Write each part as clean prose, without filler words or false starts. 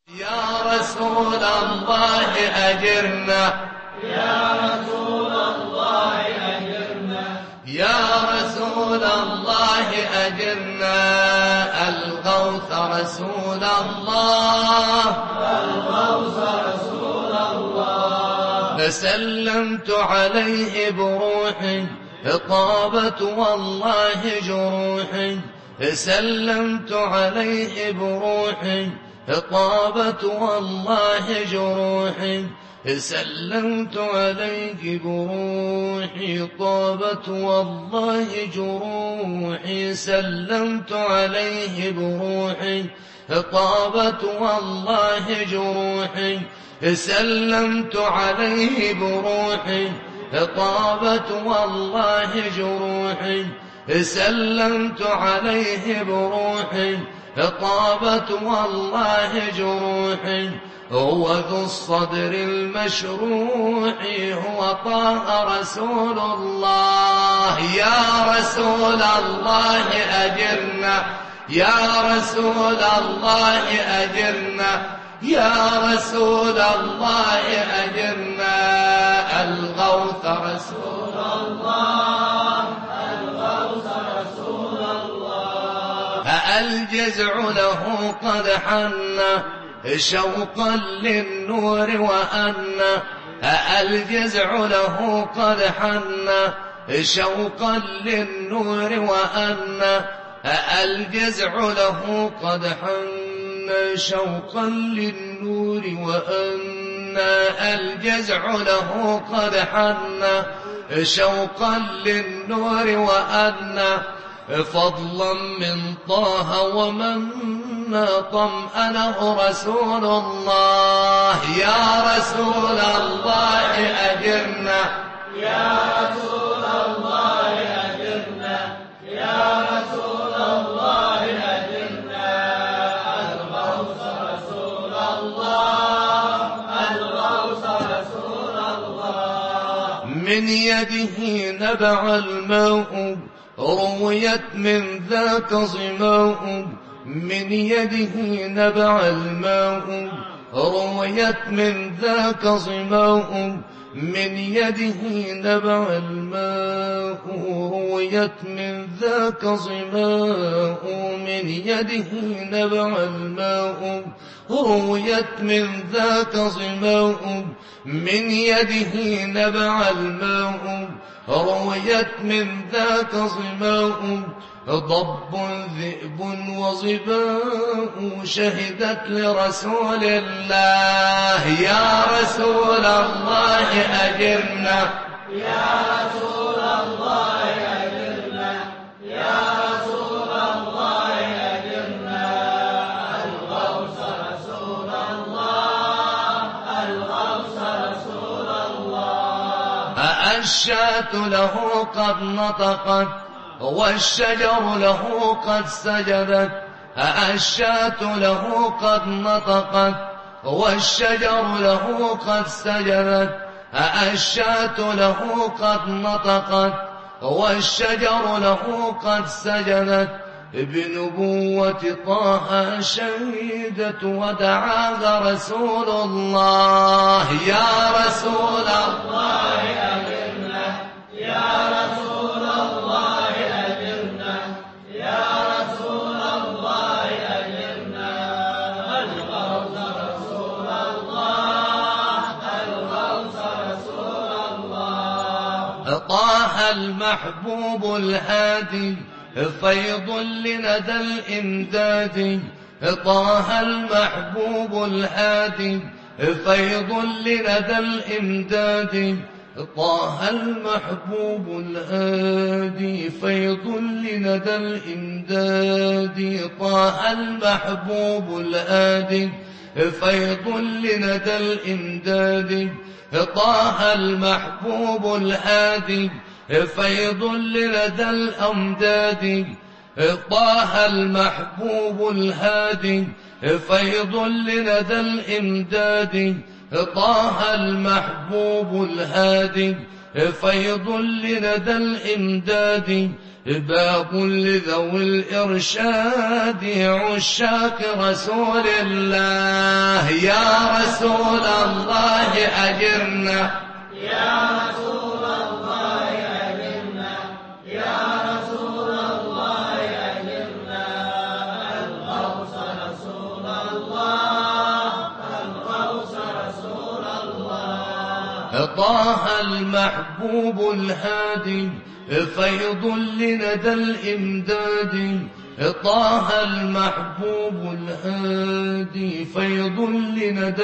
يا رسول الله أجرنا، يا رسول الله أجرنا، يا رسول الله أجرنا، الغوث رسول الله، الغوث رسول الله. فسلمت عليه بروحي طابت والله جروحي، سلمت عليه بروحي طابت والله جروحي، سلمت عليك بروحي طابت والله جروحي، سلمت عليه بروحي طابت والله جروحي، سلمت عليه بروحي طابت والله جروحي، سلمت عليه بروحي طابت والله جروحي، هو ذو الصدر المشروح هو طه رسول الله. يا رسول الله أجرنا، يا رسول الله أجرنا، يا رسول الله أجرنا، الغوث رسول الله، الغوث رسول الله. الجزع له قد حن شوقا للنور وأن، الجزع له قد حن شوقا للنور وأن، الجزع له قد حن شوقا للنور وأن، الجزع له قد حن شوقا للنور وأن، فضلا من طه ومن طمأنه رسول الله. يا رسول الله أجرنا، يا رسول الله أجرنا، يا رسول الله أجرنا، الغوث رسول الله، الغوث رسول الله. من يده نبع الماء رويت من ذاك ظماء، من يده نبع الماء رويت من ذاك ظماء، من يده نبع الماء رويت من ذاك ظماء، من يده نبع الماء رويت من ذاك ظماء، من يده نبع الماء رويت من ذاك ظماء، ضب ذئب وظباء شهدت لرسول الله. يا رسول الله أجرنا، يا رسول الله أجرنا، يا رسول الله أجرنا، الغوث رسول الله، الغوث رسول الله. الشاة له قد نطقت والشجر له قد سجدت، الشاة له قد نطقت والشجر له قد سجدت، الشاة له قد نطقت والشجر له قد سجدت، بنبوة طه شهدت ودعاها رسول الله. يا رسول الله أجرنا، يا رسول الله أجرنا، يا رسول الله أجرنا، الغوث رسول الله، الغوث رسول الله. طه المحبوب الهادي فيض لندى الإمداد، طه المحبوب الهادي فيض لندى الإمداد، طه المحبوب الهادي فيض لندى الإمداد، طه المحبوب الهادي فيض لندى الإمداد، طه المحبوب الهادي فيض لندى الأمداد، طه المحبوب الهادي فيض لندى الإمداد، طه المحبوب الهادي فيض لندى الإمداد، باب لذوي الإرشاد عشاق رسول الله. يا رسول الله أجرنا، يا رسول الله أجرنا، يا رسول الله أجرنا. الغوث رسول الله، الغوث رسول الله. طه المحبوب الهادي فيض لندى الإمداد. طه المحبوب الهادي فيض لندى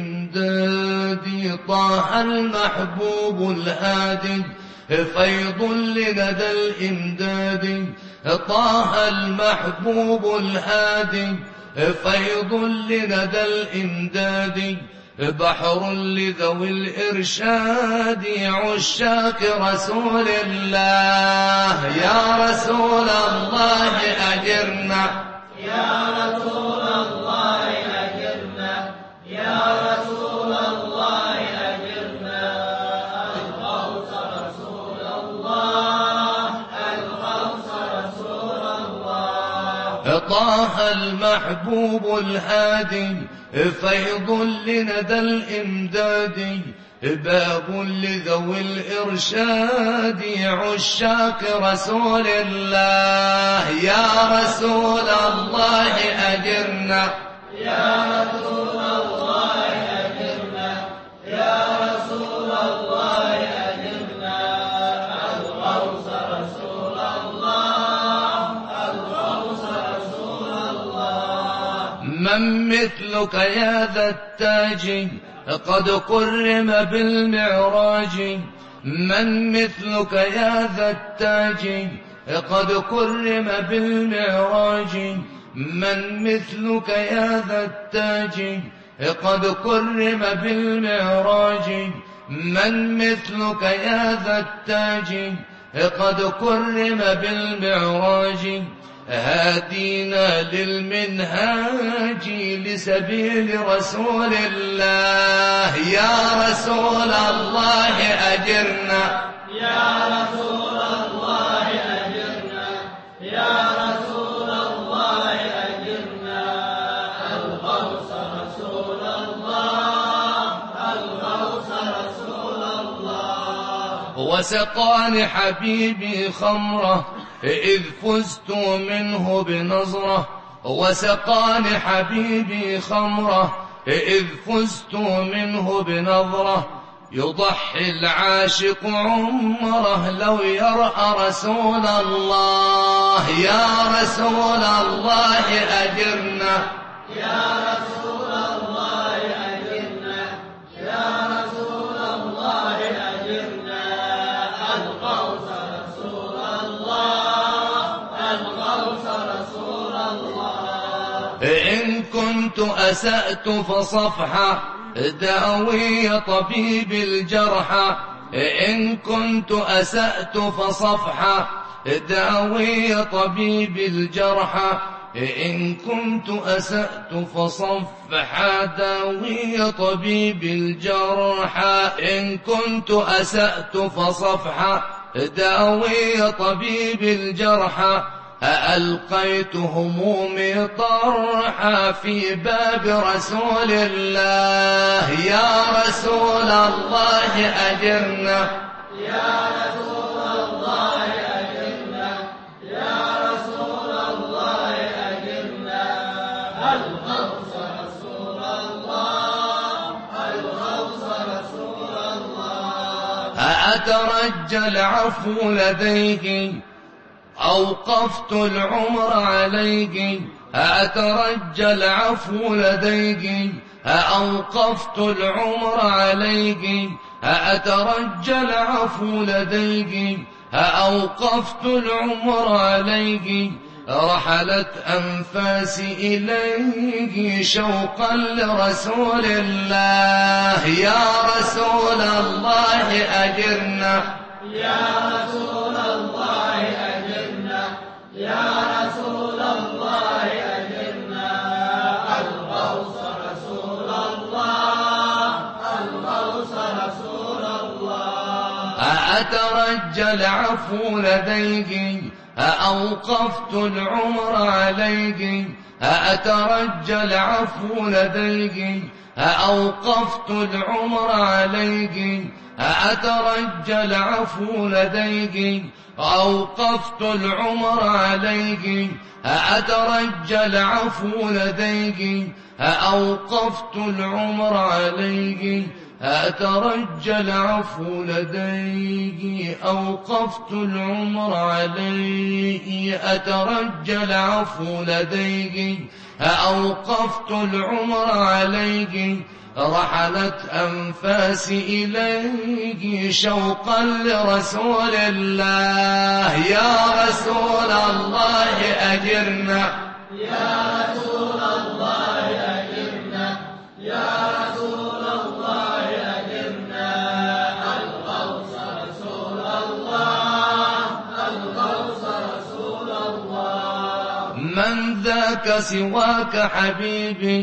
الإمداد. طه المحبوب الهادي فيض لندى الإمداد. طه المحبوب الهادي فيض لندى الإمداد. بحر لذوي الإرشاد عشاق رسول الله. يا رسول الله أجرنا، يا رسول الله أجرنا، يا رسول الله أجرنا. الغوث رسول الله، الغوث رسول الله. طه المحبوب الهادي فيض لندى الإمداد. باب لذوي الإرشاد عشاق رسول الله. يا رسول الله أجرنا، يا رسول الله أجرنا، يا رسول الله أجرنا. الغوث رسول الله، الغوث رسول الله. من مثلك يا ذا التاج قد كرم بالمعراج. من مثلك يا ذا التاج قد كرم بالمعراج. من مثلك يا ذا التاج قد كرم بالمعراج. من مثلك يا ذا التاج قد كرم بالمعراج. هادينا للمنهاج لسبيل رسول الله. يا رسول الله أجرنا، يا رسول الله أجرنا، يا رسول الله أجرنا. الغوث رسول الله، الغوث رسول الله. وسقاني حبيبي خمره إذ فزت منه بنظرة. وسقاني حبيبي خمره إذ فزت منه بنظرة. يضحي العاشق عمره لو يرأى رسول الله. يا رسول الله أجرنا، يا رسول الله أجرنا، يا رسول الله أجرنا. الغوث رسول الله، الغوث رسول الله. إن كنت أسأت فصفحة داوي طبيب الجرحى. إن كنت أسأت فصفحة داوي طبيب الجرحى. إن كنت أسأت فصفحة داوي طبيب الجرحى. إن كنت أسأت فصفحة داوي طبيب الجرحى. ألقيت همومي طرحا في باب رسول الله. يا رسول الله أجرنا، يا رسول الله أجرنا، يا رسول الله أجرنا. الغوث رسول الله، الغوث رسول الله. أترجى العفو لديه أوقفت العمر عليه. أترجى العفو لديه أوقفت العمر عليه. أترجى العفو لديه أوقفت العمر عليه. رحلت أنفاسي إليه شوقا لرسول الله. يا رسول الله أجرنا، يا رسول الله أجرنا، يا رسول الله أجرنا. الغوث رسول الله، الغوث رسول الله. أترجى العفو لديه أوقفت العمر عليك أترجى العفو لديك أوقفت العمر عليك أترجى العفو لديك أوقفت العمر عليك أترجى العفو لديك أوقفت العمر عليك أترجى العفو لديك أوقفت العمر عليك أترجى العفو لديك أوقفت العمر عليك رحلت أنفاسي إليك شوقا لرسول الله يا رسول الله أجرنا يا رسول الله أجرنا يا رسول الله أجرنا الغوث رسول الله الغوث رسول الله من ذاك سواك حبيبي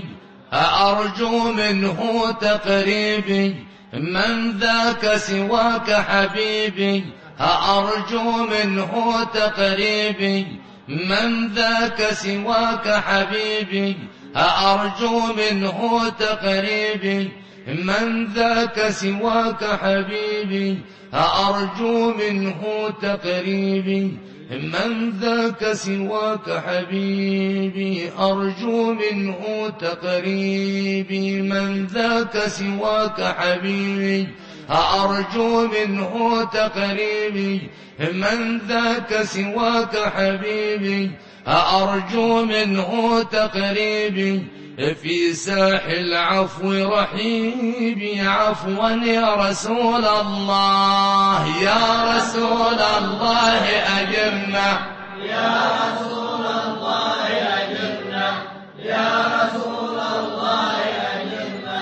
أرجو منه تقريبي من ذاك سواك حبيبي أرجو منه تقريبي من ذاك سواك حبيبي أرجو منه تقريبي من ذاك سواك حبيبي أرجو منه تقريبي من ذاك سواك حبيبي أرجو منه تقريبي من ذاك سواك حبيبي أرجو منه تقريبي من ذاك سواك حبيبي أرجو منه تقريبي في ساحل العفو رحيبي عفوا يا رسول الله يا رسول الله أجرنا يا رسول الله أجرنا يا رسول الله أجرنا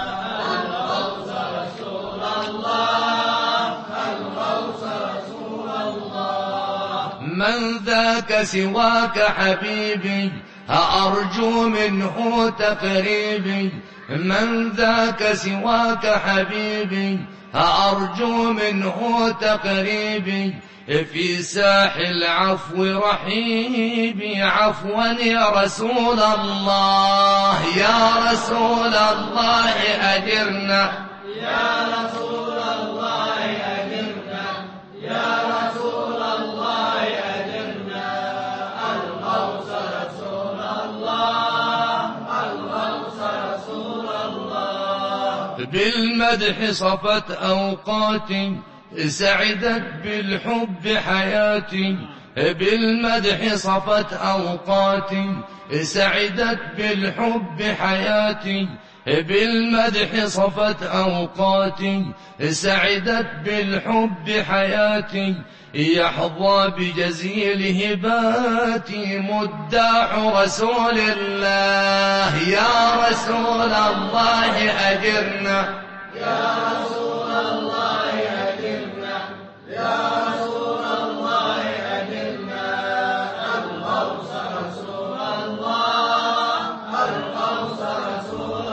الغوث رسول الله الغوث رسول الله من ذاك سواك حبيبي أرجو منه تقريبي من ذاك سواك حبيبي أرجو منه تقريبي في ساحل العفو رحيبي عفوا يا رسول الله يا رسول الله أجرنا يا رسول الله أجرنا يا رسول الله أجرنا الغوث رسول الله الغوث رسول الله بالمدح صفت أوقاتي سعدت بالحب حياتي بالمدح صفت أوقاتي سعدت بالحب حياتي بالمدح صفت أوقاتي سعدت بالحب حياتي يحظى بجزيل هباتي مداح رسول الله يا رسول الله أجرنا يا رسول الله أجرنا يا رسول الله أجرنا الغوث رسول الله الغوث رسول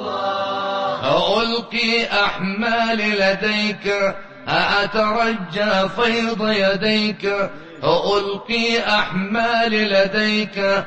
الله ألقي أحمالي لديك أترجى فيض يديك ألقي أحمالي لديك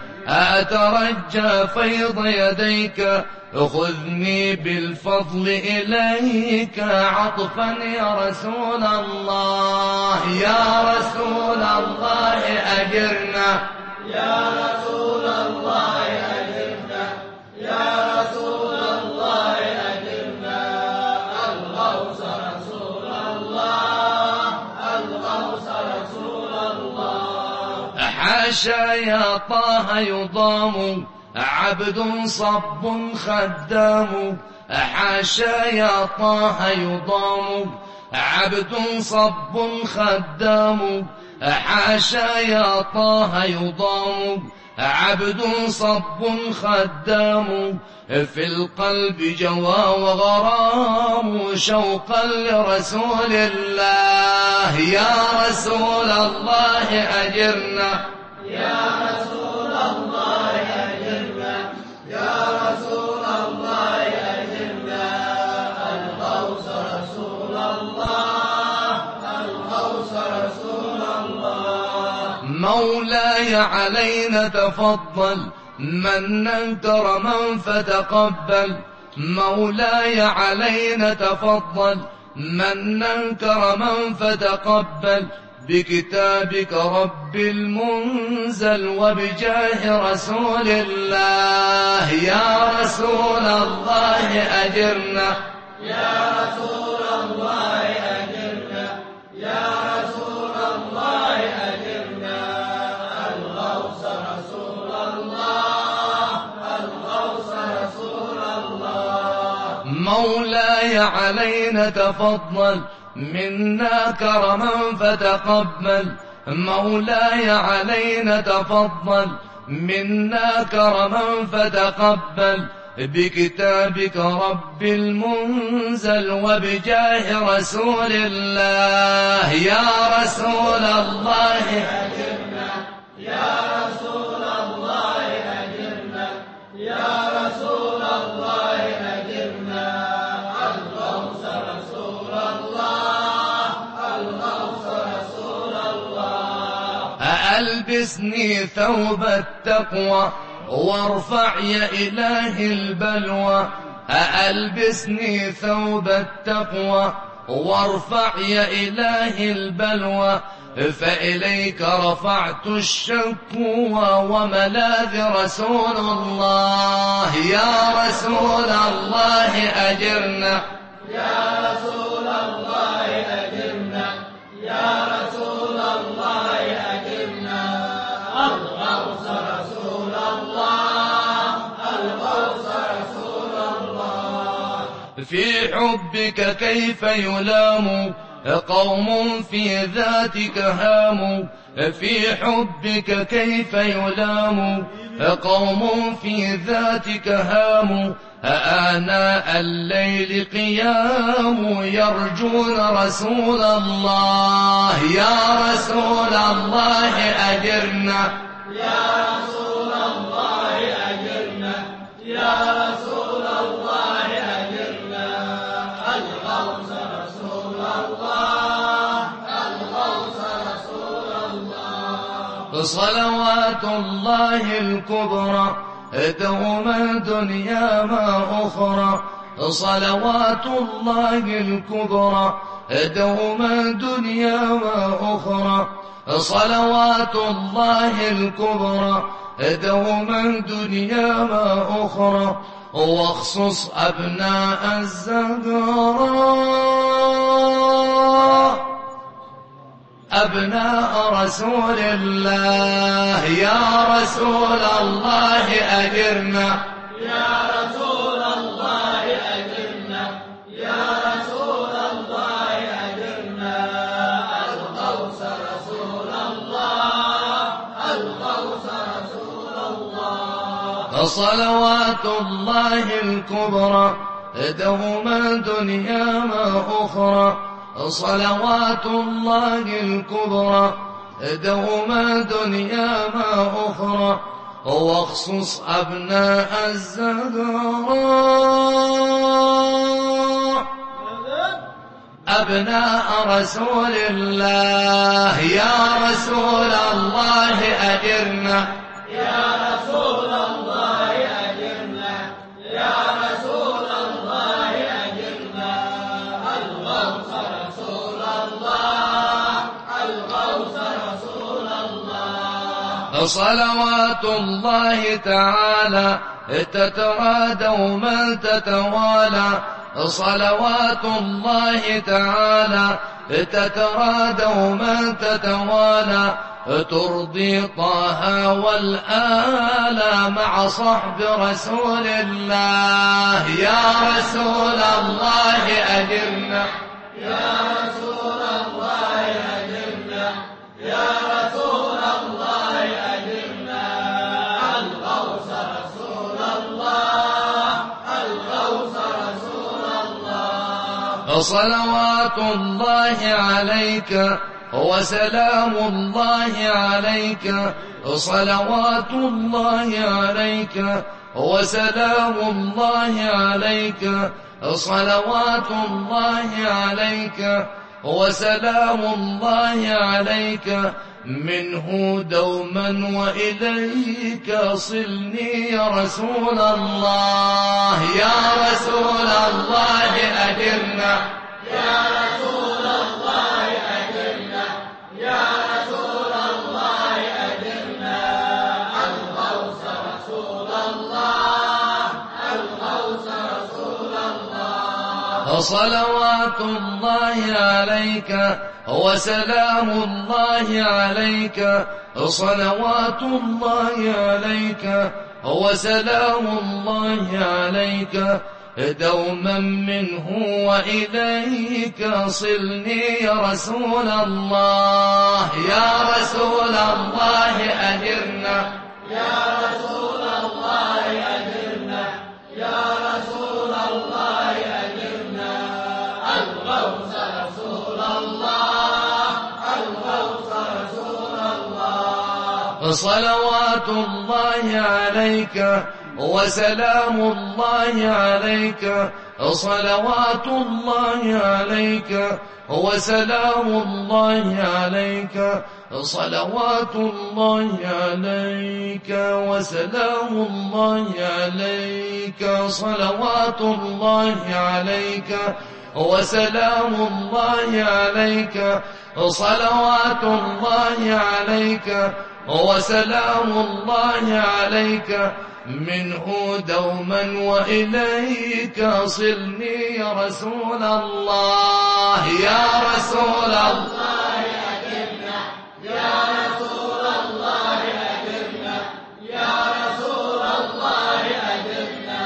أترجى فيض يديك خذني بالفضل إليك عطفا يا رسول الله يا رسول الله أجرنا يا رسول الله أجرنا يا رسول الله أجرنا الغوث رسول الله الغوث رسول الله حاشا يا طه يضام عبد صب خدام حاشا يا طه يضام عبد صب خدام حاشا يا طه يضام عبد صب خدام في القلب جوى وغرام شوقا لرسول الله يا رسول الله أجرنا يا رسول الله أجرنا يا رسول الله أجرنا الغوث رسول الله الغوث رسول الله مولاي علينا تفضل منا كرما فتقبل، مولاي علينا تفضل منا كرما فتقبل، بكتابك رب المنزل وبجاه رسول الله. يا رسول الله أجرنا، يا رسول الله أجرنا، يا رسول الله أجرنا. الغوث رسول الله، الغوث رسول الله. مولاي علينا تفضل منا كرما فتقبل، مولاي علينا تفضل منا كرما فتقبل، بكتابك رب المنزل وبجاه رسول الله. يا رسول الله أجرنا، يا رسول الله أجرنا، يا رسول الله أجرنا. الغوث رسول الله، الغوث رسول الله. ألبسني ثوب التقوى وارفع يا إله البلوى، ألبسني ثوب التقوى وارفع يا إله البلوى، فإليك رفعت الشكوى وملاذ رسول الله. يا رسول الله أجرنا، يا رسول الله أجرنا، يا رسول الله أجرنا. الغوث رسول الله، الغوث رسول الله. في حبك كيف يلام قوم في ذاتك هام، في حبك كيف يلام قوم في ذاتك هام، آناء الليل قيام يرجون رسول الله. يا رسول الله أجرنا، يا رسول الله أجرنا، يا رسول الله أجرنا. الغوث رسول الله، الغوث رسول الله. صلوات الله الكبرى دوما دنيا ما أخرى، صلوات الله الكبرى دوما دنيا ما أخرى، صلوات الله الكبرى دوما دنيا ما أخرى. واخصص أبناء الزهراء أبناء رسول الله. يا رسول الله أجرنا، يا رسول الله أجرنا، يا رسول الله أجرنا. الغوث رسول الله، الغوث رسول الله. صلوات الله الكبرى دوما دنيا ما أخرى، صلوات الله الكبرى دوما دنيا ما أخرى. واخصص أبناء الزهراء أبناء رسول الله. يا رسول الله أجرنا، يا رسول الله أجرنا، يا رسول الله أجرنا. الغوث رسول الله، الغوث رسول الله. صلوات الله تعالى تترى دوما تتوالى، صلوات الله تعالى تترى دوما تتوالى، ترضي طه والآل مع صحب رسول الله. يا رسول الله أجرنا، يا رسول الله أجرنا، يا رسول الله أجرنا. الغوث رسول الله، الغوث رسول الله. صلوات الله عليك وسلام الله عليك، صلوات الله عليك وسلام الله عليك، صلوات الله عليك وسلام الله عليك منه دوما وإليك صلني يا رسول الله. يا رسول الله أجرنا، يا رسول الله أجرنا، يا رسول الله أجرنا. الغوث رسول الله، الغوث رسول الله. صلوات الله عليك وسلام الله عليك، صلوات الله عليك وسلام الله عليك دوما منه وإليك صلني يا رسول الله. يا رسول الله أجرنا، يا رسول الله أجرنا، يا رسول الله أجرنا. الغوث رسول الله، الغوث رسول الله. صلوات الله عليك وسلام الله عليك، صلوات الله عليك وسلام الله عليك، صلوات الله عليك وسلام الله عليك، صلوات الله عليك وسلام الله عليك، صلوات الله عليك وسلام الله عليك منه دوما وإليك صلني يا رسول الله. يا رسول الله أجرنا، يا رسول الله أجرنا، يا رسول الله أجرنا.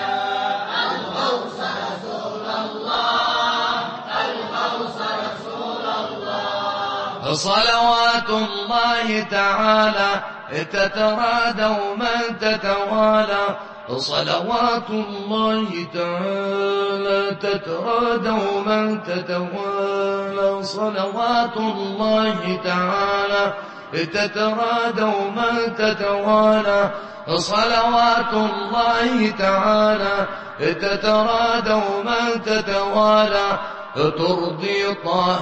الغوث رسول الله، الغوث رسول الله. صلوات الله تعالى تترادى ومن تتوالى، صلوات الله تعالى تترادى ومن تتوالى، صلوات الله تعالى تترادى ومن تتوالى، صلوات الله تعالى تترادى ومن تتوالى، ترضي طه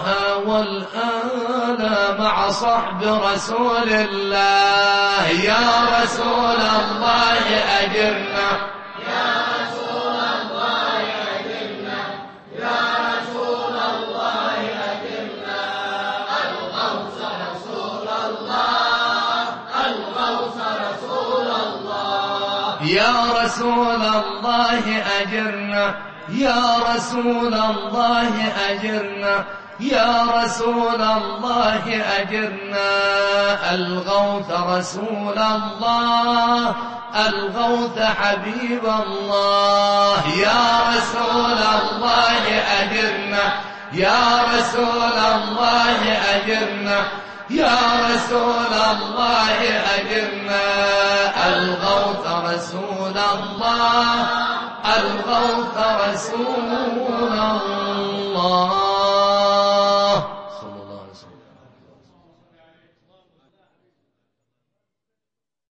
والآل مع صحب رسول الله. يا رسول الله أجرنا، يا رسول الله أجرنا، يا رسول الله أجرنا. الغوث رسول الله، الغوث رسول الله. يا رسول الله أجرنا، يا رسول الله أجرنا، يا رسول الله أجرنا. الغوث رسول الله، الغوث حبيب الله. يا رسول الله أجرنا، يا رسول الله أجرنا، يا رسول الله أجرنا. الغوث رسول الله، الغوث رسول الله.